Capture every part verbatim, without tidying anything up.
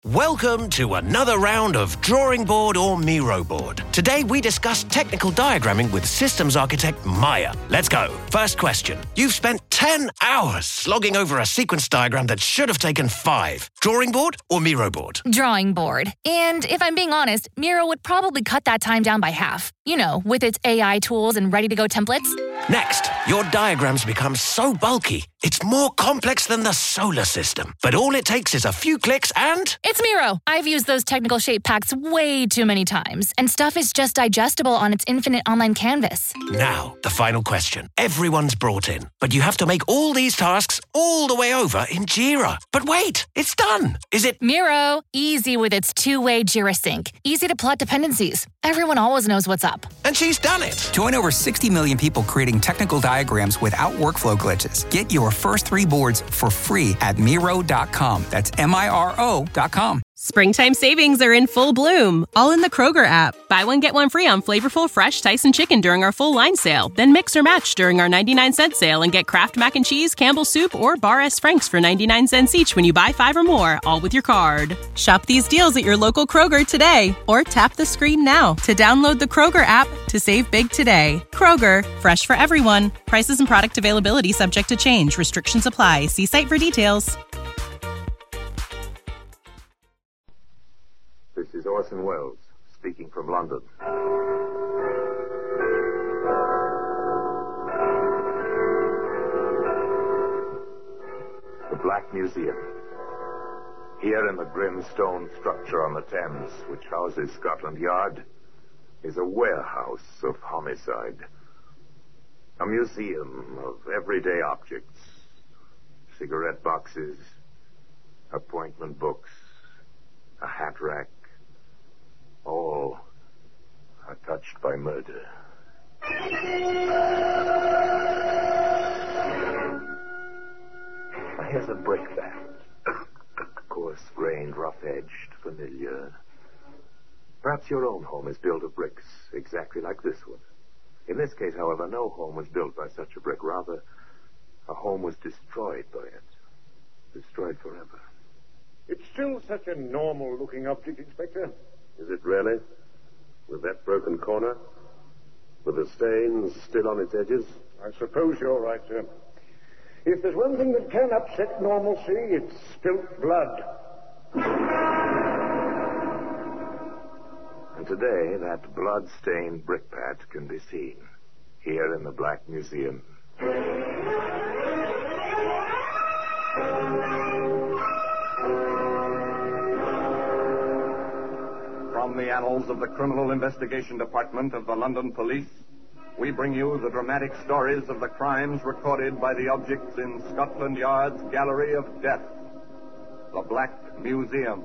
Welcome to another round of Drawing Board or Miro Board. Today we discuss technical diagramming with systems architect Maya. Let's go. First question. You've spent ten hours slogging over a sequence diagram that should have taken five. Drawing board or Miro board? Drawing board. And if I'm being honest, Miro would probably cut that time down by half. You know, with its A I tools and ready-to-go templates. Next, your diagrams become so bulky, it's more complex than the solar system. But all it takes is a few clicks and... It's Miro. I've used those technical shape packs way too many times, and stuff is just digestible on its infinite online canvas. Now, the final question. Everyone's brought in, but you have to make all these tasks all the way over in Jira. But wait, it's done. Is it... Miro, easy with its two-way Jira sync. Easy to plot dependencies. Everyone always knows what's up. And she's done it. Join over sixty million people creating technical diagrams without workflow glitches. Get your first three boards for free at Miro dot com. That's M I R O dot com. Springtime savings are in full bloom, all in the Kroger app. Buy one, get one free on flavorful, fresh Tyson chicken during our full line sale. Then mix or match during our ninety-nine cent sale and get Kraft Mac and Cheese, Campbell's Soup, or Bar S. Frank's for ninety-nine cents each when you buy five or more, all with your card. Shop these deals at your local Kroger today, or tap the screen now to download the Kroger app to save big today. Kroger, fresh for everyone. Prices and product availability subject to change. Restrictions apply. See site for details. This is Orson Welles, speaking from London. The Black Museum. Here in the grim stone structure on the Thames, which houses Scotland Yard, is a warehouse of homicide. A museum of everyday objects. Cigarette boxes, appointment books, a hat rack. All are touched by murder. Here's a brickbat. Coarse-grained, rough-edged, familiar. Perhaps your own home is built of bricks, exactly like this one. In this case, however, no home was built by such a brick. Rather, a home was destroyed by it. Destroyed forever. It's still such a normal-looking object, Inspector. Is it really? With that broken corner? With the stains still on its edges? I suppose you're right, sir. If there's one thing that can upset normalcy, it's spilt blood. And today, that blood-stained brickbat can be seen here in the Black Museum. From the annals of the Criminal Investigation Department of the London Police, we bring you the dramatic stories of the crimes recorded by the objects in Scotland Yard's Gallery of Death, the Black Museum.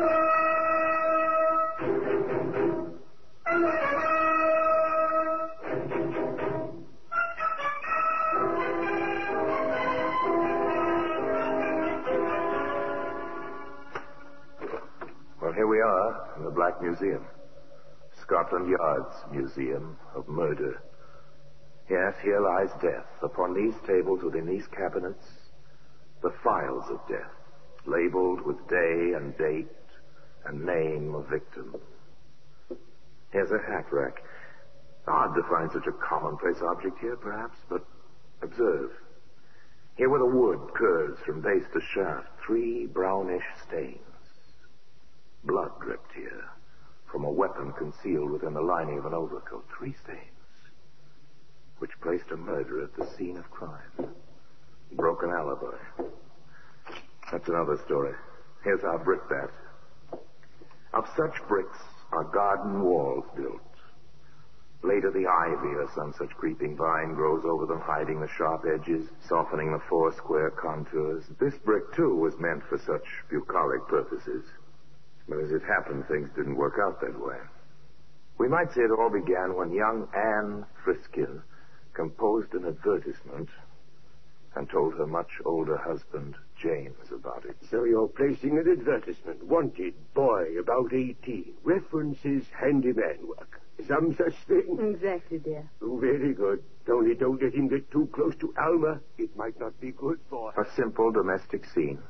Well, here we are in the Black Museum. Scotland Yard's Museum of Murder. Yes, here lies death. Upon these tables, within these cabinets, the files of death, labeled with day and date and name of victim. Here's a hat rack. Odd to find such a commonplace object here, perhaps, but observe. Here where the wood curves from base to shaft, three brownish stains. Blood dripped here from a weapon concealed within the lining of an overcoat. Three stains, which placed a murder at the scene of crime. Broken alibi. That's another story. Here's our brickbat. Of such bricks are garden walls built. Later the ivy or some such creeping vine grows over them, hiding the sharp edges, softening the four square contours. This brick, too, was meant for such bucolic purposes. But as it happened, things didn't work out that way. We might say it all began when young Anne Friskin composed an advertisement and told her much older husband, James, about it. So you're placing an advertisement. Wanted, boy, about eighteen. References handyman work. Some such thing? Exactly, dear. Oh, very good. Only don't let him get too close to Alma. It might not be good for her. A simple domestic scene.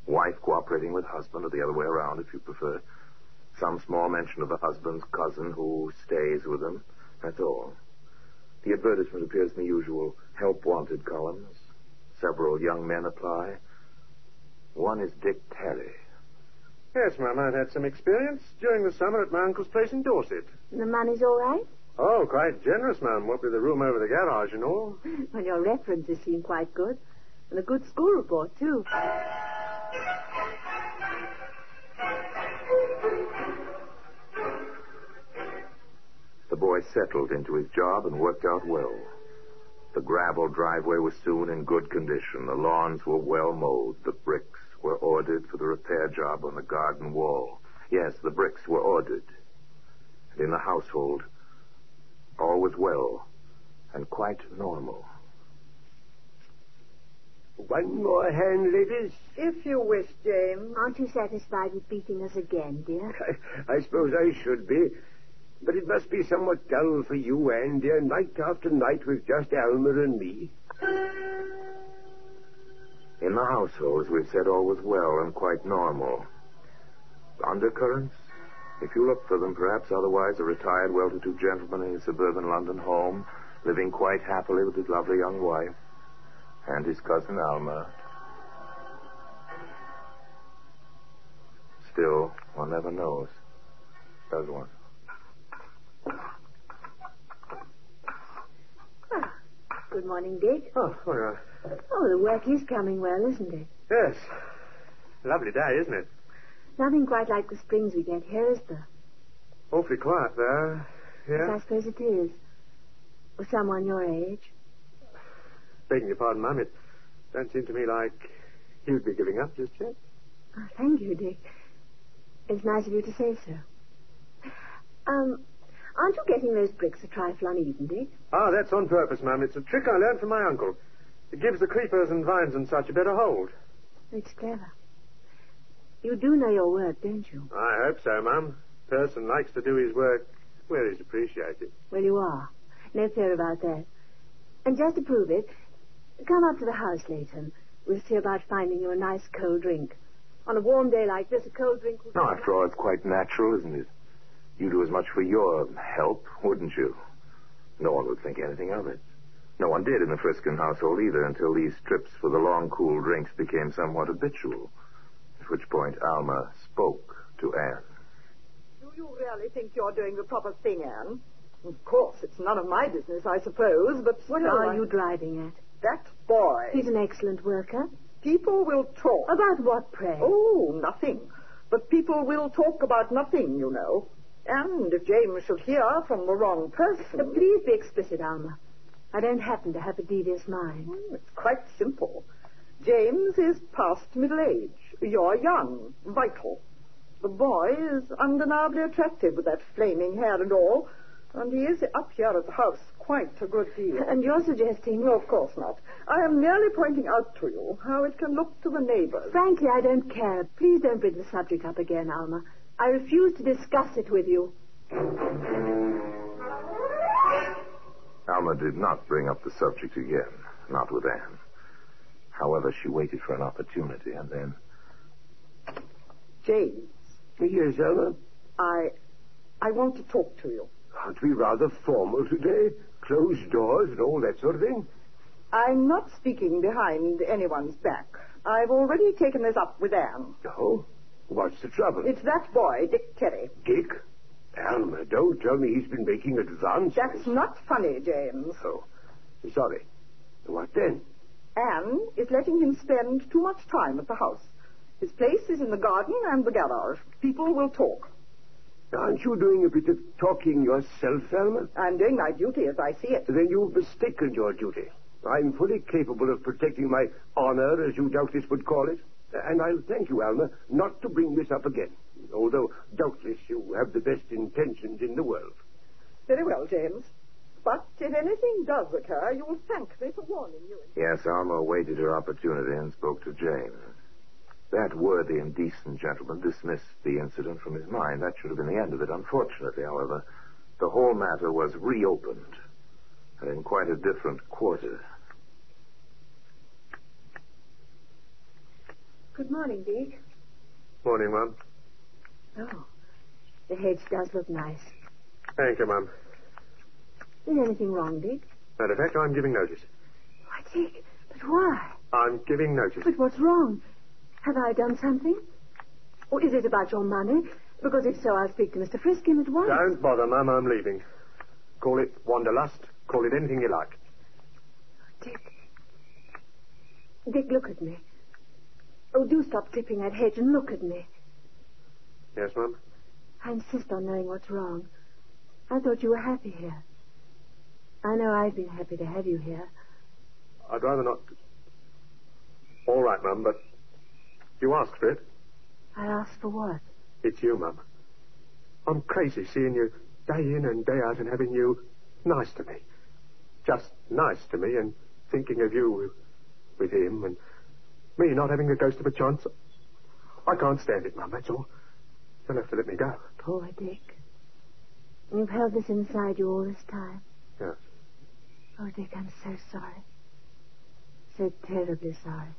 Wife cooperating with husband, or the other way around, if you prefer. Some small mention of the husband's cousin who stays with them. That's all. The advertisement appears in the usual help wanted columns. Several young men apply. One is Dick Terry. Yes, ma'am, I've had some experience during the summer at my uncle's place in Dorset. The money's all right? Oh, quite generous, ma'am. What with the room over the garage and all. Well, your references seem quite good. And a good school report, too. The boy settled into his job and worked out well. The gravel driveway was soon in good condition. The lawns were well mowed. The bricks were ordered for the repair job on the garden wall. Yes, the bricks were ordered. And in the household, all was well and quite normal. One more hand, ladies? If you wish, James. Aren't you satisfied with beating us again, dear? I, I suppose I should be. But it must be somewhat dull for you, Anne, dear, night after night with just Alma and me. In the household, as we've said, all was well and quite normal. Undercurrents? If you look for them, perhaps otherwise a retired, well-to-do gentleman in his suburban London home, living quite happily with his lovely young wife and his cousin Alma. Still, one never knows, does one? Ah, good morning, Dick. Oh, all right. Oh, the work is coming well, isn't it? Yes. Lovely day, isn't it? Nothing quite like the springs we get here, is there? Awfully quiet there. Yes, Yeah? I suppose it is. For someone your age. Begging your pardon, Mum, it don't seem to me like you'd be giving up just yet. Oh, thank you, Dick. It's nice of you to say so. Um, aren't you getting those bricks a trifle uneven, Dick? Ah, that's on purpose, Mum. It's a trick I learned from my uncle. It gives the creepers and vines and such a better hold. It's clever. You do know your work, don't you? I hope so, Mum. Person likes to do his work where he's appreciated. Well, you are. No fear about that. And just to prove it, come up to the house later and we'll see about finding you a nice cold drink. On a warm day like this, a cold drink would... No, after all, it's quite natural, isn't it? You'd do as much for your help, wouldn't you? No one would think anything of it. No one did in the Friskin household either until these trips for the long, cool drinks became somewhat habitual. At which point Alma spoke to Anne. Do you really think you're doing the proper thing, Anne? Of course, it's none of my business, I suppose, but What still, are I- you driving at? That boy. He's an excellent worker. People will talk. About what, pray? Oh, nothing. But people will talk about nothing, you know. And if James should hear from the wrong person... Uh, please be explicit, Alma. I don't happen to have a devious mind. It's quite simple. James is past middle age. You're young, vital. The boy is undeniably attractive with that flaming hair and all, and he is up here at the house quite a good deal. And you're suggesting... No, of course not. I am merely pointing out to you how it can look to the neighbors. Frankly, I don't care. Please don't bring the subject up again, Alma. I refuse to discuss it with you. Alma did not bring up the subject again, not with Anne. However, she waited for an opportunity and then... James, Yes, Alma? I... I want to talk to you. Aren't we rather formal today? Closed doors and all that sort of thing? I'm not speaking behind anyone's back. I've already taken this up with Anne. Oh? What's the trouble? It's that boy, Dick Terry. Dick? Alma, don't tell me he's been making advances. That's not funny, James. Oh, sorry. What then? Anne is letting him spend too much time at the house. His place is in the garden and the garage. People will talk. Aren't you doing a bit of talking yourself, Alma? I'm doing my duty as I see it. Then you've mistaken your duty. I'm fully capable of protecting my honor, as you doubtless would call it. And I'll thank you, Alma, not to bring this up again. Although, doubtless, you have the best intentions in the world. Very well, James. But if anything does occur, you will thank me for warning you. Yes, Alma awaited her opportunity and spoke to James. That worthy and decent gentleman dismissed the incident from his mind. That should have been the end of it. Unfortunately, however, the whole matter was reopened, and in quite a different quarter. Good morning, Dick. Morning, Mum. Oh, the hedge does look nice. Thank you, Mum. Is anything wrong, Dick? Matter of fact, I'm giving notice. Why, Dick, but why? I'm giving notice. But what's wrong? Have I done something? Or is it about your money? Because if so, I'll speak to Mister Friskin at once. Don't bother, Mum. I'm leaving. Call it wanderlust. Call it anything you like. Dick. Dick, look at me. Oh, do stop clipping that hedge and look at me. Yes, Mum? I insist on knowing what's wrong. I thought you were happy here. I know I've been happy to have you here. I'd rather not... All right, Mum, but you asked for it. I asked for what? It's you, Mum. I'm crazy seeing you day in and day out and having you nice to me. Just nice to me and thinking of you with him and me not having the ghost of a chance. I can't stand it, Mum, that's all. You'll have to let me go. Poor Dick. You've held this inside you all this time. Yes. Oh, Dick, I'm so sorry. So terribly sorry.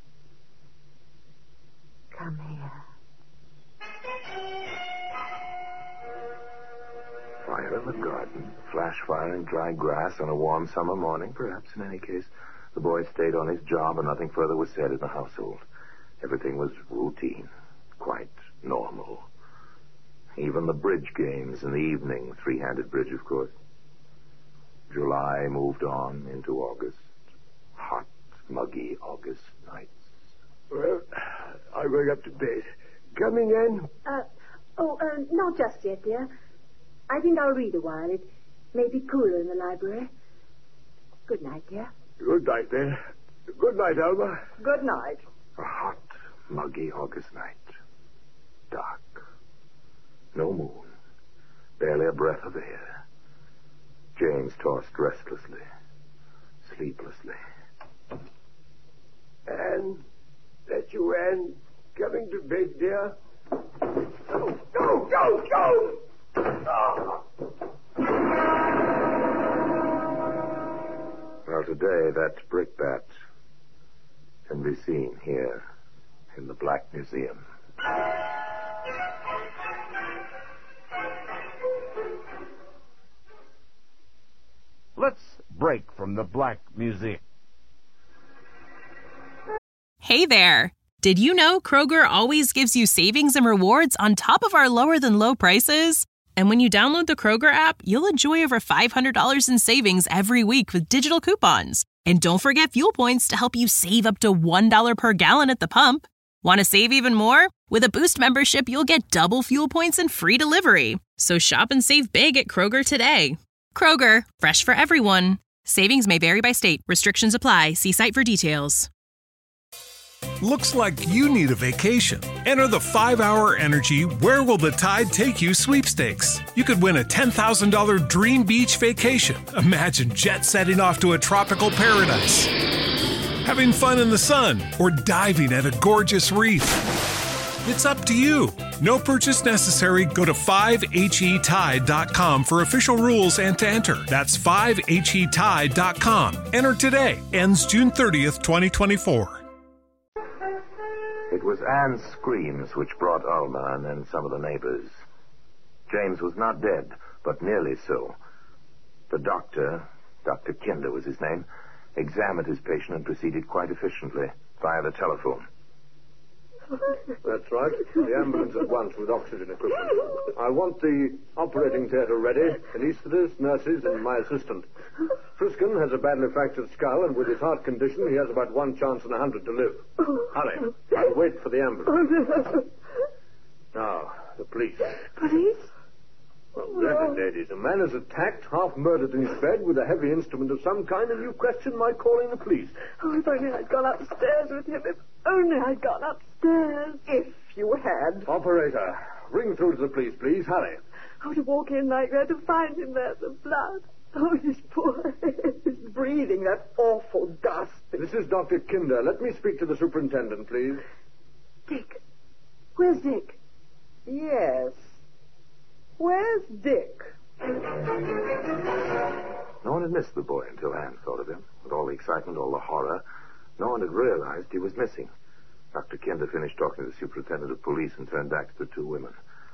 Come here. Fire in the garden, flash fire in dry grass on a warm summer morning, perhaps in any case. The boy stayed on his job and nothing further was said in the household. Everything was routine, quite normal. Even the bridge games in the evening, three-handed bridge, of course. July moved on into August. Hot, muggy August nights. Well, I'm going up to bed. Coming in? Uh, oh, uh, not just yet, dear. I think I'll read a while. It may be cooler in the library. Good night, dear. Good night, then. Good night, Alma. Good night. A hot, muggy August night. Dark. No moon. Barely a breath of air. James tossed restlessly, sleeplessly. Anne, that you, Anne, coming to bed, dear? Go, go, go, go! Oh. Well, today that brickbat can be seen here in the Black Museum. Let's break from the Black Museum. Hey there! Did you know Kroger always gives you savings and rewards on top of our lower-than-low prices? And when you download the Kroger app, you'll enjoy over five hundred dollars in savings every week with digital coupons. And don't forget fuel points to help you save up to one dollar per gallon at the pump. Want to save even more? With a Boost membership, you'll get double fuel points and free delivery. So shop and save big at Kroger today. Kroger, fresh for everyone. Savings may vary by state. Restrictions apply. See site for details. Looks like you need a vacation. Enter the five hour Energy Where Will the Tide Take You sweepstakes. You could win a ten thousand dollars dream beach vacation. Imagine jet setting off to a tropical paradise, having fun in the sun, or diving at a gorgeous reef. It's up to you. No purchase necessary. Go to five H E tide dot com for official rules and to enter. That's five H E tide dot com. Enter today. Ends June thirtieth, twenty twenty-four. It was Anne's screams which brought Alma and then some of the neighbors. James was not dead, but nearly so. The doctor, Doctor Kinder was his name, examined his patient and proceeded quite efficiently via the telephone. That's right. The ambulance at once with oxygen equipment. I want the operating theatre ready, anaesthetists, nurses, and my assistant. Friskin has a badly fractured skull, and with his heart condition, he has about one chance in a hundred to live. Hurry. I'll wait for the ambulance. Now, the police. Police? Well, really, ladies, a man is attacked, half murdered in his bed with a heavy instrument of some kind, and you question my calling the police. Oh, if only I'd gone upstairs with him. If only I'd gone upstairs. If you had. Operator, ring through to the police, please. Hurry. Oh, to walk in like that, to find him there, the blood. Oh, his poor head is breathing that awful dust. This is Doctor Kinder. Let me speak to the superintendent, please. Dick. Where's Dick? Yes. Where's Dick? No one had missed the boy until Anne thought of him. With all the excitement, all the horror, no one had realized he was missing. Doctor Kinder finished talking to the superintendent of police and turned back to the two women.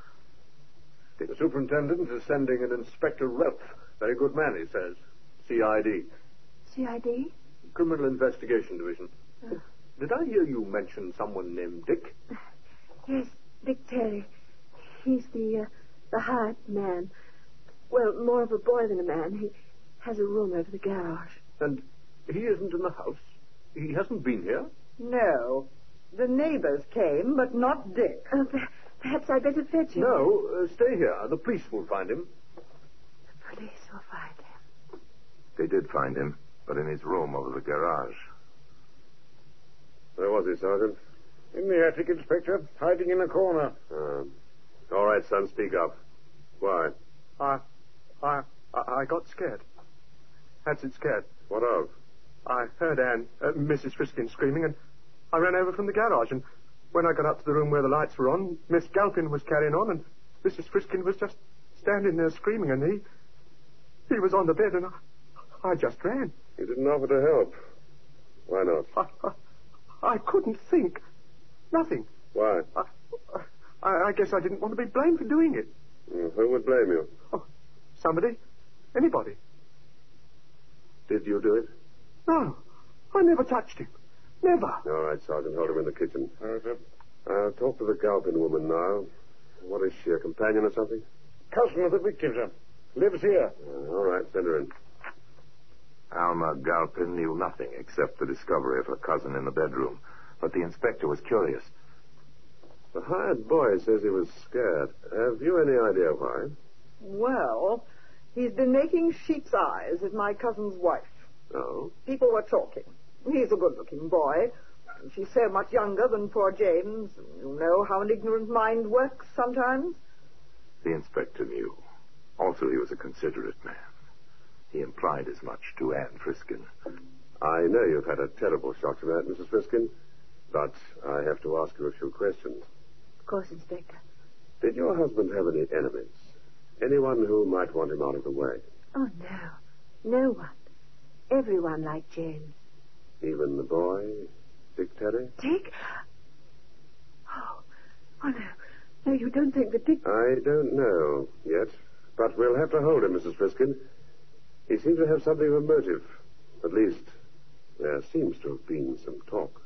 The superintendent is sending an Inspector Ralph. Very good man, he says. C I D. C I D? Criminal Investigation Division. Oh. Did I hear you mention someone named Dick? Yes, Dick Terry. He's the, uh, the hired man. Well, more of a boy than a man. He has a room over the garage. And he isn't in the house? He hasn't been here? No. The neighbors came, but not Dick. Uh, perhaps I'd better fetch him. No, uh, stay here. The police will find him. The police will find him. They did find him, but in his room over the garage. Where was he, Sergeant? In the attic, Inspector, hiding in a corner. Uh, all right, son, speak up. Why? I, I, I got scared. That's it, scared. What of? I heard Anne, uh, Missus Friskin, screaming, and I ran over from the garage, and when I got up to the room where the lights were on, Miss Galpin was carrying on, and Missus Friskin was just standing there screaming, and he, he was on the bed, and I, I just ran. You didn't offer to help. Why not? I, I, I couldn't think. Nothing. Why? I, I, I guess I didn't want to be blamed for doing it. Mm, who would blame you? Oh, somebody. Anybody. Did you do it? No. I never touched him. Never. All right, Sergeant. Hold him in the kitchen. All right, sir. I'll talk to the Galpin woman now. What is she, a companion or something? Cousin of the victim, sir. Lives here. Uh, all right, send her in. Alma Galpin knew nothing except the discovery of her cousin in the bedroom, but the inspector was curious. The hired boy says he was scared. Have you any idea why? Well, he's been making sheep's eyes at my cousin's wife. Oh? People were talking. He's a good-looking boy. She's so much younger than poor James. You know how an ignorant mind works sometimes. The inspector knew. Also, he was a considerate man. He implied as much to Anne Friskin. I know you've had a terrible shock tonight, Missus Friskin, but I have to ask you a few questions. Of course, Inspector. Did your husband have any enemies? Anyone who might want him out of the way? Oh, no. No one. Everyone liked James. Even the boy, Dick Terry? Dick? Oh, oh no. No, you don't think that Dick... I don't know yet, but we'll have to hold him, Missus Friskin. He seems to have something of a motive. At least, there seems to have been some talk.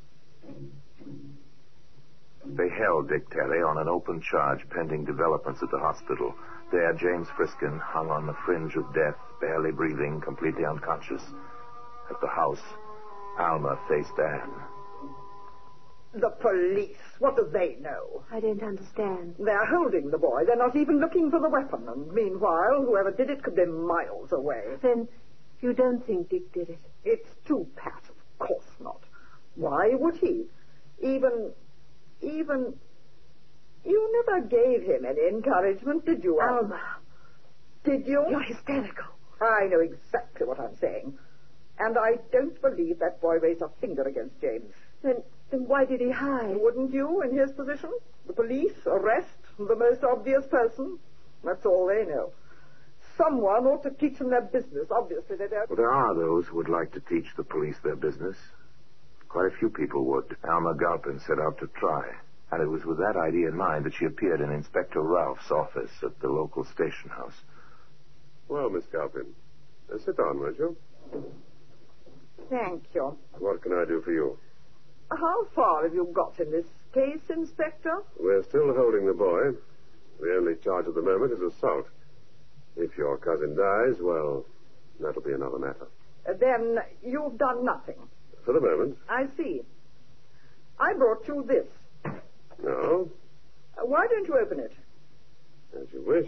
They held Dick Terry on an open charge pending developments at the hospital. There, James Friskin hung on the fringe of death, barely breathing, completely unconscious. At the house, Alma faced Anne. The police. What do they know? I don't understand. They're holding the boy. They're not even looking for the weapon. And meanwhile, whoever did it could be miles away. Then you don't think Dick did it? It's too pat. Of course not. Why would he? Even... even... You never gave him any encouragement, did you, Alma? Alma. Did you? You're hysterical. I know exactly what I'm saying. And I don't believe that boy raised a finger against James. Then, then why did he hide? Wouldn't you, in his position? The police, arrest, the most obvious person. That's all they know. Someone ought to teach them their business. Obviously, they don't. Well, there are those who would like to teach the police their business. Quite a few people would. Alma Galpin set out to try. And it was with that idea in mind that she appeared in Inspector Ralph's office at the local station house. Well, Miss Galpin, uh, sit down, won't you? Thank you. What can I do for you? How far have you got in this case, Inspector? We're still holding the boy. The only charge at the moment is assault. If your cousin dies, well, that'll be another matter. Uh, then you've done nothing. For the moment. I see. I brought you this. No? Uh, why don't you open it? As you wish.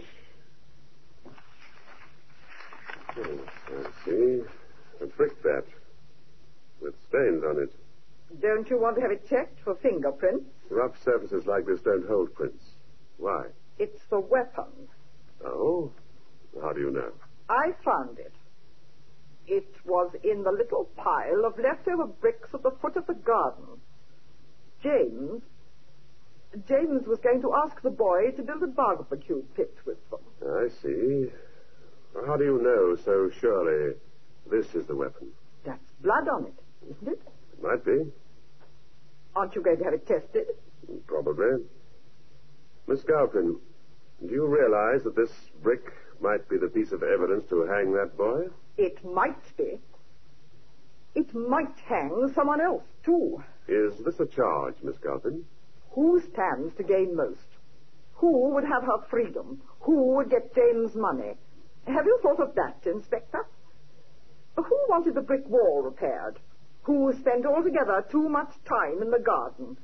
I see. A brickbat with stains on it. Don't you want to have it checked for fingerprints? Rough surfaces like this don't hold prints. Why? It's the weapon. Oh? How do you know? I found it. It was in the little pile of leftover bricks at the foot of the garden. James... James was going to ask the boy to build a barbecue pit with them. I see. How do you know so surely this is the weapon? That's blood on it, isn't it? It might be. Aren't you going to have it tested? Probably. Miss Galpin, do you realize that this brick might be the piece of evidence to hang that boy? It might be. It might hang someone else, too. Is this a charge, Miss Galpin? Who stands to gain most? Who would have her freedom? Who would get James' money? Have you thought of that, Inspector? Who wanted the brick wall repaired? Who spent altogether too much time in the garden?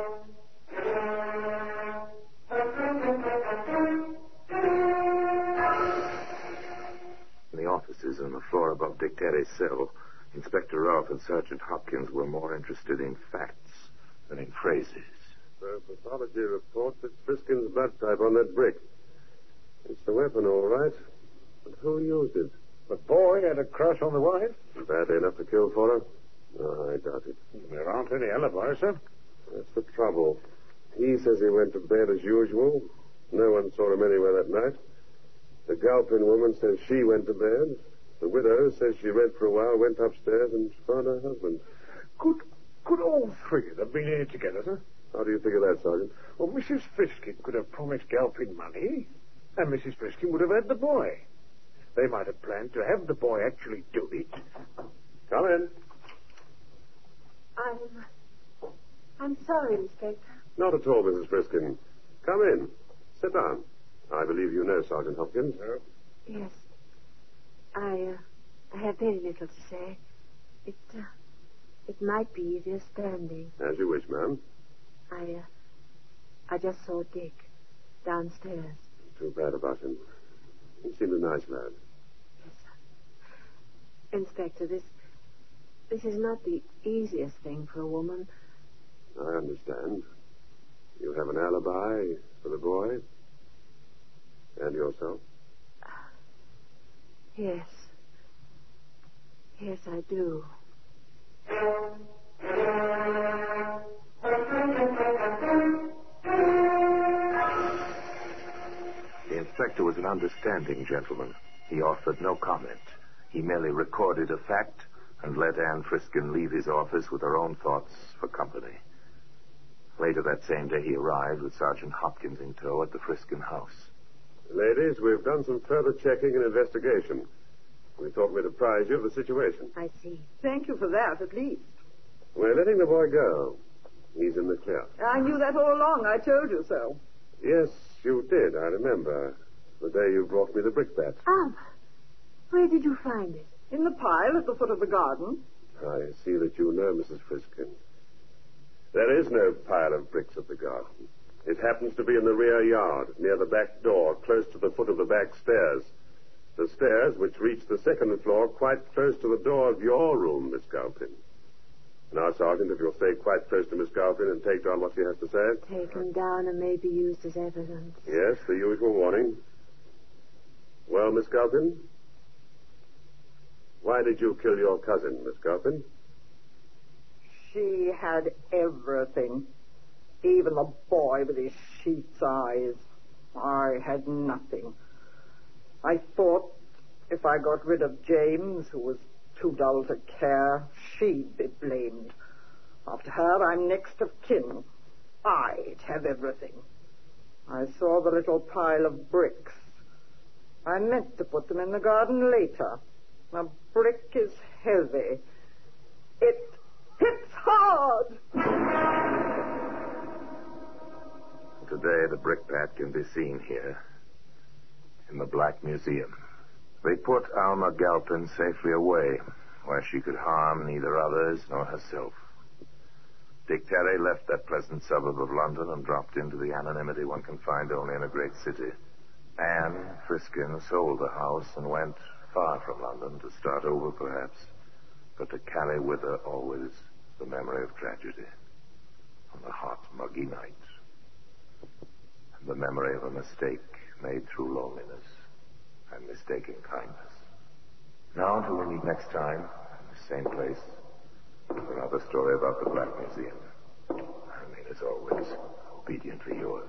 In the offices on the floor above Dick Terry's cell, Inspector Rolfe and Sergeant Hopkins were more interested in facts than in phrases. The pathology report puts Friskin's blood type on that brick. It's the weapon, all right. But who used it? The boy had a crush on the wife? Badly enough to kill for her? No, I doubt it. There aren't any alibis, sir. That's the trouble. He says he went to bed as usual. No one saw him anywhere that night. The Galpin woman says she went to bed. The widow says she read for a while, went upstairs, and found her husband. Could could all three of them been here together, sir? How do you figure that, Sergeant? Well, Missus Friskin could have promised Galpin money, and Missus Friskin would have had the boy. They might have planned to have the boy actually do it. Come in. I'm... I'm sorry, Inspector. Not at all, Missus Friskin. Come in. Sit down. I believe you know Sergeant Hopkins. No. Yes. I, uh, I have very little to say. It, uh, it might be easier standing. As you wish, ma'am. I, uh, I just saw Dick downstairs. Too bad about him. He seemed a nice lad. Yes, sir. Inspector, this, this is not the easiest thing for a woman. I understand. You have an alibi for the boy? And yourself? Yes. Yes, I do. The inspector was an understanding gentleman. He offered no comment. He merely recorded a fact and let Anne Friskin leave his office with her own thoughts for company. Later that same day, he arrived with Sergeant Hopkins in tow at the Friskin house. Ladies, we've done some further checking and investigation. We thought we'd apprise you of the situation. I see. Thank you for that, at least. We're letting the boy go. He's in the clear. I knew that all along. I told you so. Yes, you did, I remember. The day you brought me the brickbat. Ah, where did you find it? In the pile at the foot of the garden. I see that you know, Missus Friskin. There is no pile of bricks at the garden. It happens to be in the rear yard, near the back door, close to the foot of the back stairs. The stairs, which reach the second floor, quite close to the door of your room, Miss Galpin. Now, Sergeant, if you'll stay quite close to Miss Galpin and take down what she has to say. Taken down and may be used as evidence. Yes, the usual warning. Well, Miss Galpin? Why did you kill your cousin, Miss Galpin? She had everything. Even the boy with his sheep's eyes. I had nothing. I thought if I got rid of James, who was too dull to care, she'd be blamed. After her, I'm next of kin. I'd have everything. I saw the little pile of bricks. I meant to put them in the garden later. A brick is heavy. It hits hard. Today, the brickbat can be seen here in the Black Museum. They put Alma Galpin safely away, where she could harm neither others nor herself. Dick Terry left that pleasant suburb of London and dropped into the anonymity one can find only in a great city. Anne Friskin sold the house and went far from London to start over, perhaps, but to carry with her always the memory of tragedy on the hot, muggy night, and the memory of a mistake made through loneliness and mistaken kindness. Now, until we meet next time, in the same place, with another story about the Black Museum. I remain, as always, obediently yours.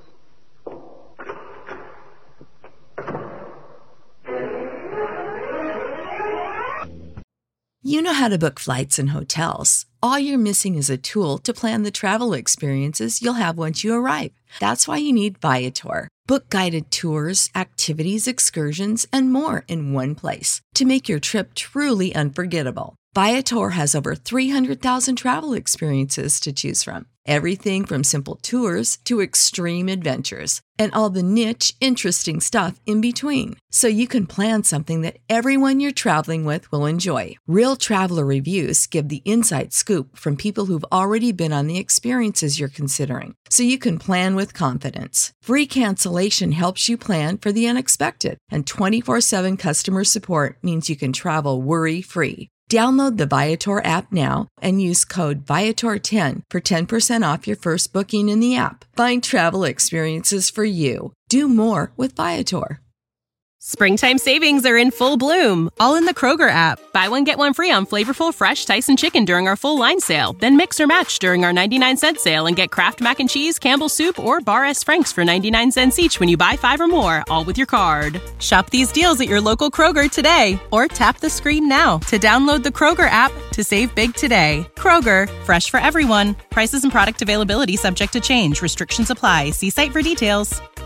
You know how to book flights and hotels. All you're missing is a tool to plan the travel experiences you'll have once you arrive. That's why you need Viator. Book guided tours, activities, excursions, and more in one place to make your trip truly unforgettable. Viator has over three hundred thousand travel experiences to choose from. Everything from simple tours to extreme adventures and all the niche, interesting stuff in between. So you can plan something that everyone you're traveling with will enjoy. Real traveler reviews give the inside scoop from people who've already been on the experiences you're considering. So you can plan with confidence. Free cancellation helps you plan for the unexpected. And twenty-four seven customer support means you can travel worry-free. Download the Viator app now and use code Viator ten for ten percent off your first booking in the app. Find travel experiences for you. Do more with Viator. Springtime savings are in full bloom, all in the Kroger app. Buy one, get one free on flavorful fresh Tyson chicken during our full line sale. Then mix or match during our ninety-nine cent sale and get Kraft Mac and Cheese, Campbell's Soup, or Bar S. Frank's for ninety-nine cents each when you buy five or more, all with your card. Shop these deals at your local Kroger today, or tap the screen now to download the Kroger app to save big today. Kroger, fresh for everyone. Prices and product availability subject to change. Restrictions apply. See site for details.